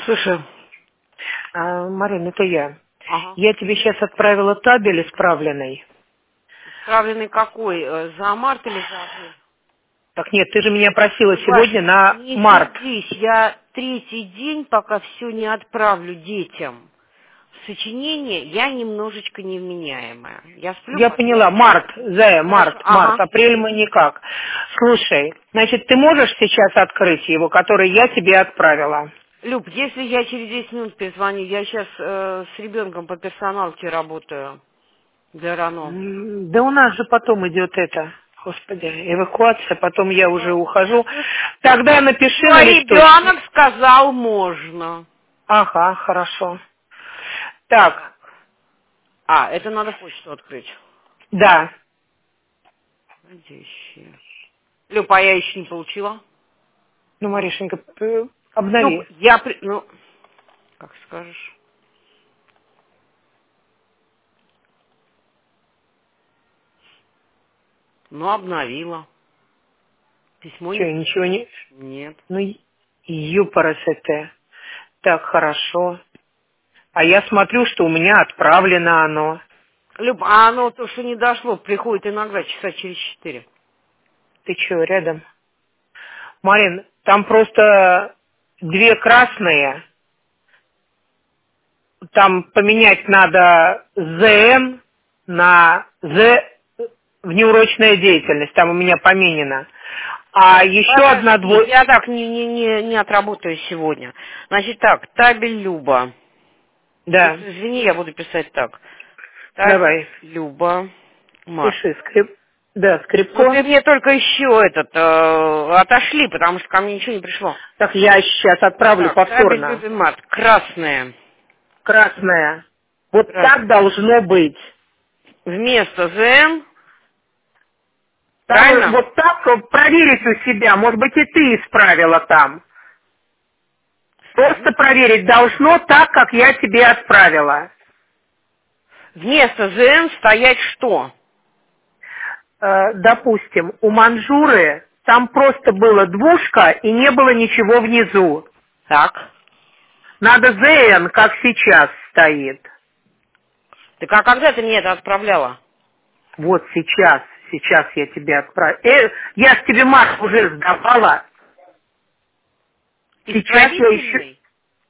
Слушай, Марин, это я. ага. Я тебе сейчас отправила табель исправленный. Исправленный какой? За март или за апрель? Так нет, ты же меня просила Ваш, сегодня на не март. сердись, я третий день, пока все не отправлю детям сочинение, я немножечко невменяемая. Я сплю Я по 5 поняла, часов. март, Зая, Хорошо, март, ага. апрель мы никак. Слушай, значит, ты можешь сейчас открыть его, который я тебе отправила? Люб, если я через 10 минут перезвоню, я сейчас с ребенком по персоналке работаю для РАНО. Да у нас же потом идет это, господи, эвакуация, потом я уже ухожу. Тогда напиши Ну, на а листочке. ребенок сказал можно. Ага, хорошо. Так, Это надо почту открыть. да. Входящие. Люб, а я еще не получила. Ну, Маришенька, Люб, обнови. ну, как скажешь. Ну, обновила. Письмо Что, не я ничего пришло. не... Нет. Ну, юпорос это. Так, хорошо. А я смотрю, что у меня отправлено оно. Люб, а оно то, что не дошло, приходит иногда часа через 4. Ты что, рядом? Марин, там просто две красные. Там поменять надо ЗН на З внеурочная деятельность. Там у меня поменено. А еще одна Подожди, двойка. я так не отработаю сегодня. Значит так, табель Люба. Да, Извини, я буду писать так. Табель давай. Люба. Март. Пиши, Да, Ну ты скрипко. мне только еще отошли, потому что ко мне ничего не пришло. Так, я сейчас отправлю Так, табель повторно. Любин Март. Красная. Красная. Вот так Красная. должно быть. Вместо ЗН, Там правильно? вот так проверить у себя. Может быть, и ты исправила там. Просто проверить должно так, как я тебе отправила. Вместо ЗН стоять что? Допустим, у манжуры там просто было двушка и не было ничего внизу. Так. Надо ЗН, как сейчас стоит. Так а когда ты мне это отправляла? Вот сейчас я тебе отправлю. Я ж тебе марк уже сдавала. Сейчас я еще... Исправительный?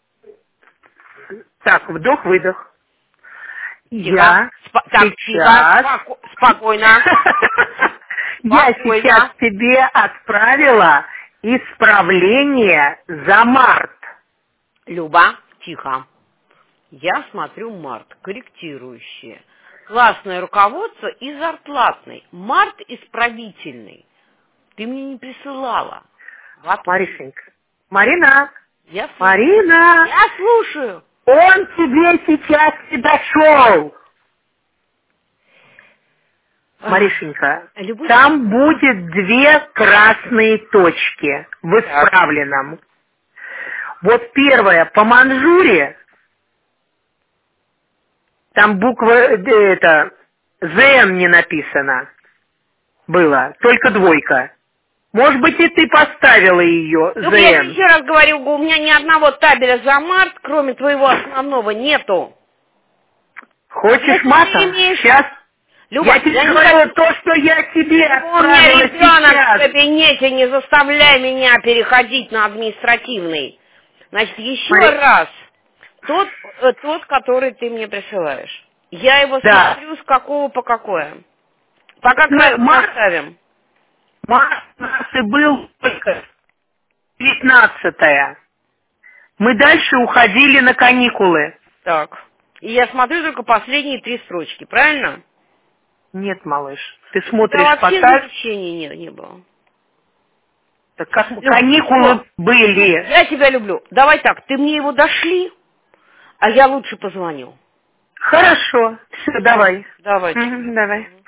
Так, вдох-выдох. Тихо. Я Так, тихо. сейчас... Спокойно. Я сейчас Спокойно. тебе отправила исправление за март. Люба, тихо. Я смотрю март, корректирующее. Классное руководство и зарплатный. Март исправительный. Ты мне не присылала. Вообще. Маришенька. Марина. Я слушаю. Марина. Я слушаю. Он тебе сейчас не дошел. Маришенька, Любовь. там будет две красные точки в Так. исправленном. Вот первая по манжуре, там буква ЗН не написано было, только двойка. Может быть, и ты поставила ее, Ну, я тебе ЗН. еще раз говорю, у меня ни одного табеля за март, кроме твоего основного, нету. Хочешь Если ты матом? имеешь... Сейчас. Люба, Я тебе я не говорила хочу... то, что я тебе У меня отправила ребенок в сейчас. кабинете, не заставляй меня переходить на административный. Значит, еще Мари... раз, тот, который ты мне присылаешь. Я его Да. смотрю с какого по какое. Пока красный оставим. Март у нас и был только 15-е. Мы дальше уходили на каникулы. Так. И я смотрю только последние 3 строчки, правильно? Нет, малыш, ты У тебя смотришь вообще потом, замечаний не было. так как Люб, каникулы всё. Люб, были. я тебя люблю. Давай так, ты мне его дошли, а я лучше позвоню. Хорошо, все, давай. Давай. Мгм, давай.